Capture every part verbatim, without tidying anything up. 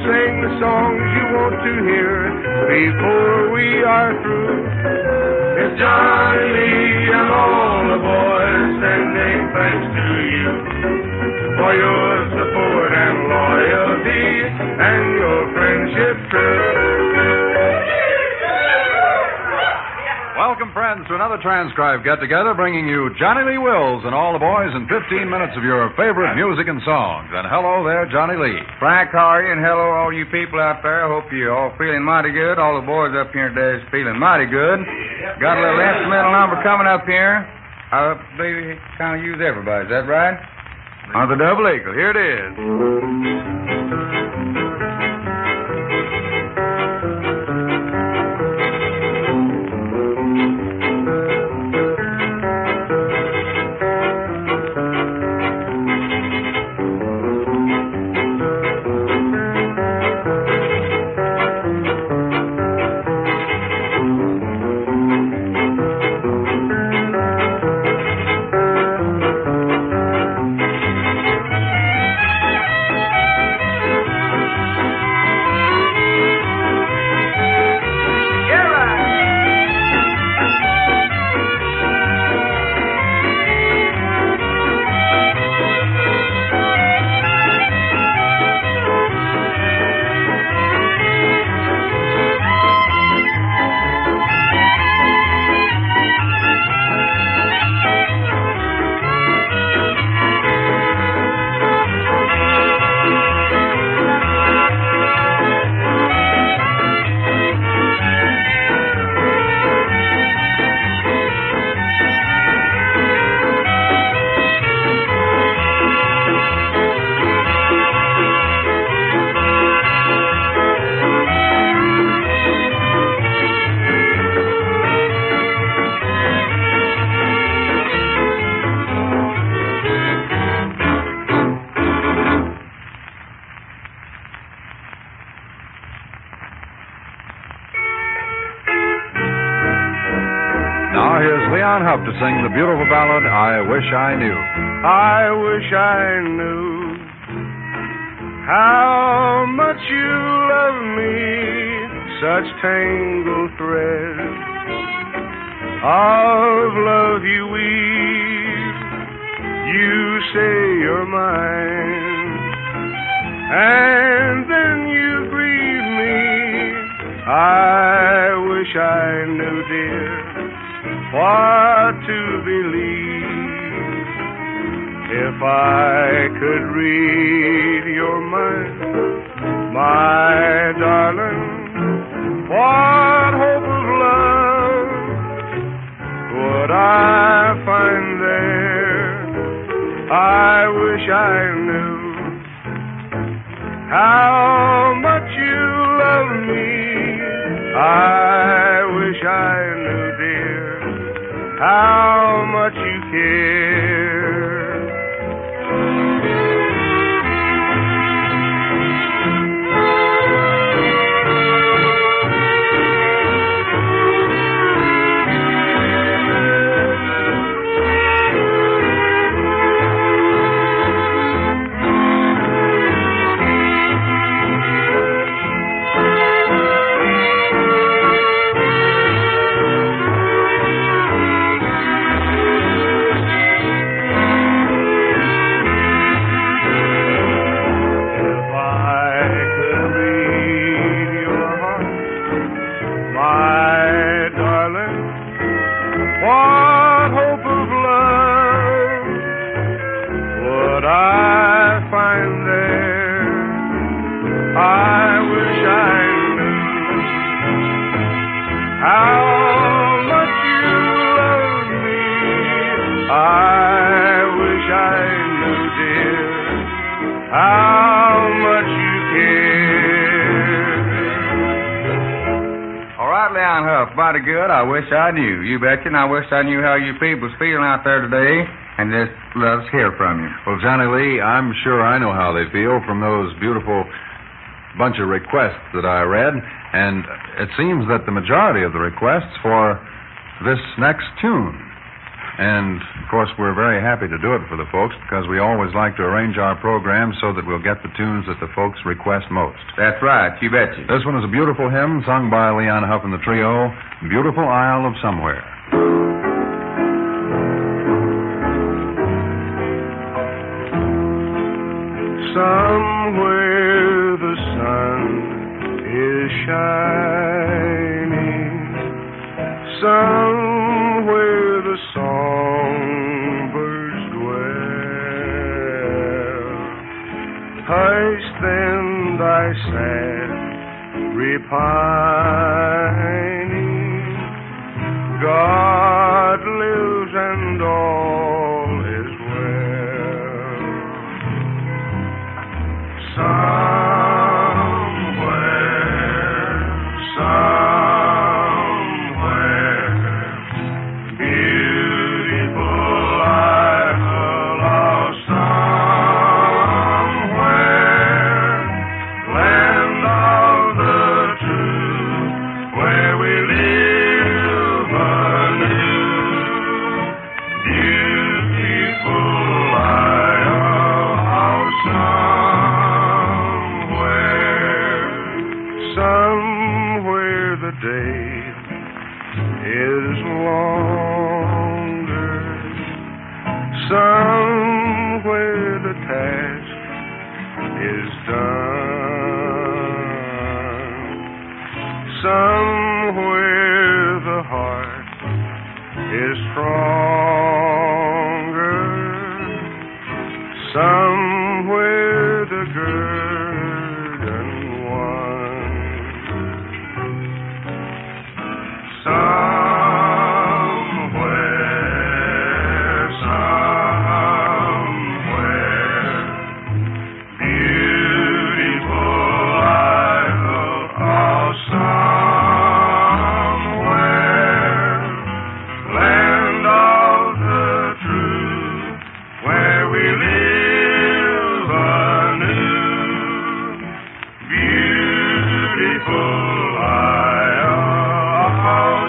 sing the songs you want to hear before we are through. It's Johnny Lee and all the boys sending thanks to you for your support and loyalty and your friendship true. Welcome, friends, to another transcribed get-together bringing you Johnny Lee Wills and all the boys in fifteen minutes of your favorite music and songs. And hello there, Johnny Lee. Frank, how are you? And hello, all you people out there. I hope you're all feeling mighty good. All the boys up here today is feeling mighty good. Got a little instrumental number coming up here. I believe kind of use everybody. Is that right? On the double eagle. Here it is. Now here's Leon Huff to sing the beautiful ballad, I Wish I Knew. I wish I knew how much you love me, such tangled thread of love you weave. You say you're mine, and then you grieve me. I wish I knew, dear, what to believe. If I could read your mind, my darling, what hope of love would I find there? I wish I knew how much you love me. I wish I knew, dear, how much you care. What hope of love would I find there? I wish I knew how much you love me. I wish I knew, dear, how much you care. All right, Leon Huff, mighty good. I wish I knew. You betcha. And I wish I knew how you people's feeling out there today. And just let us hear from you. Well, Johnny Lee, I'm sure I know how they feel from those beautiful bunch of requests that I read. And it seems that the majority of the requests for this next tune. And, of course, we're very happy to do it for the folks because we always like to arrange our program so that we'll get the tunes that the folks request most. That's right. You betcha. This one is a beautiful hymn sung by Leon Huff and the Trio, Beautiful Isle of Somewhere. Somewhere the sun is shining, somewhere the songbirds dwell. Hush then thy sad repining, God lives and all is well. Somewhere, somewhere, beautiful isle of somewhere, land of the true, where we live anew. Beautiful isle of somewhere, somewhere the day is longer, somewhere the task is done, somewhere the heart is stronger, somewhere the guerdon won. Somewhere, somewhere, beautiful isle of somewhere, land of the true, where we live anew. Beautiful isle of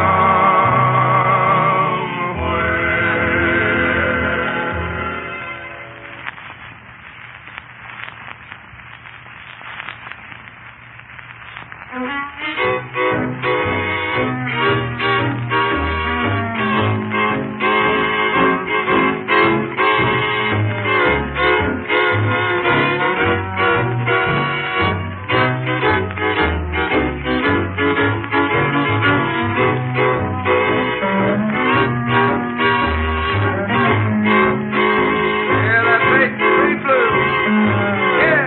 Yeah, that's right, sweet blue. Yeah.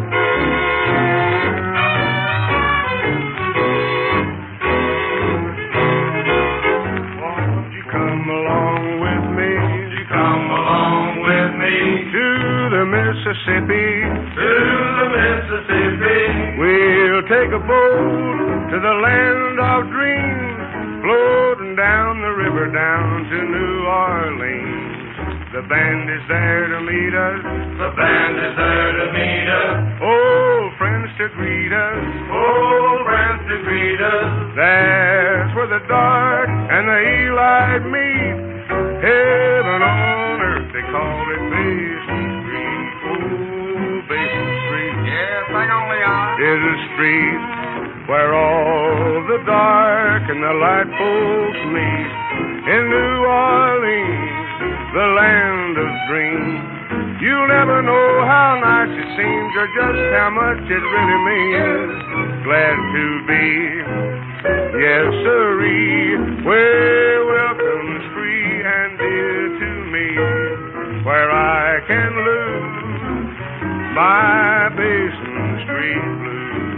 Won't you come along with me? Won't you come along with me to the Mississippi? To the Mississippi. We'll take a boat to the land of dreams, floating down the river down to New Orleans. The band is there to meet us. The band is there to meet us. Old friends to greet us. Old friends to greet us. That's where the dark and the Eli meet. Heaven on earth, they call it Basin Street. Oh, Basin Street. Yeah, sing on, Leon. Is a street where all the dark and the light folks meet. In New Orleans, the land of dreams. You'll never know how nice it seems or just how much it really means. Glad to be, yes sirree, where welcome's free and dear to me, where I can lose my Basin Street blues.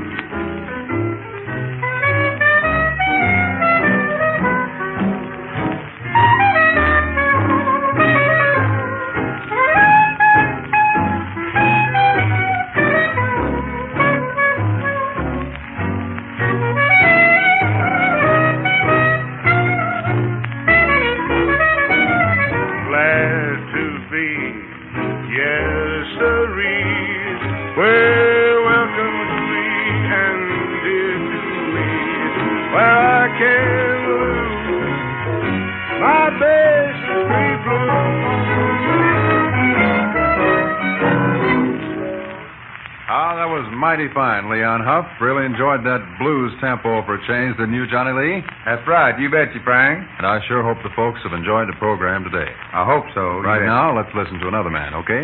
mighty fine, Leon Huff. Really enjoyed that blues tempo for a change, didn't you, Johnny Lee? That's right. You bet you, Frank. And I sure hope the folks have enjoyed the program today. I hope so. Right now, let's listen to another man, okay?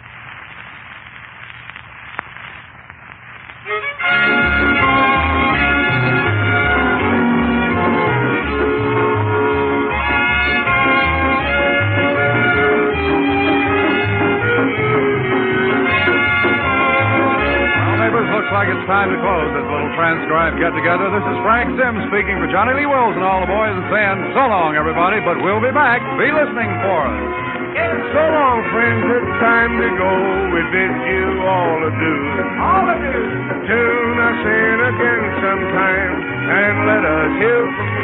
Like it's time to close this little transcribed get-together. This is Frank Sims speaking for Johnny Lee Wills and all the boys and saying so long, everybody, but we'll be back. Be listening for us. So long, friends, it's time to go. We bid you all adieu. All of you. Tune us in again sometime and let us hear from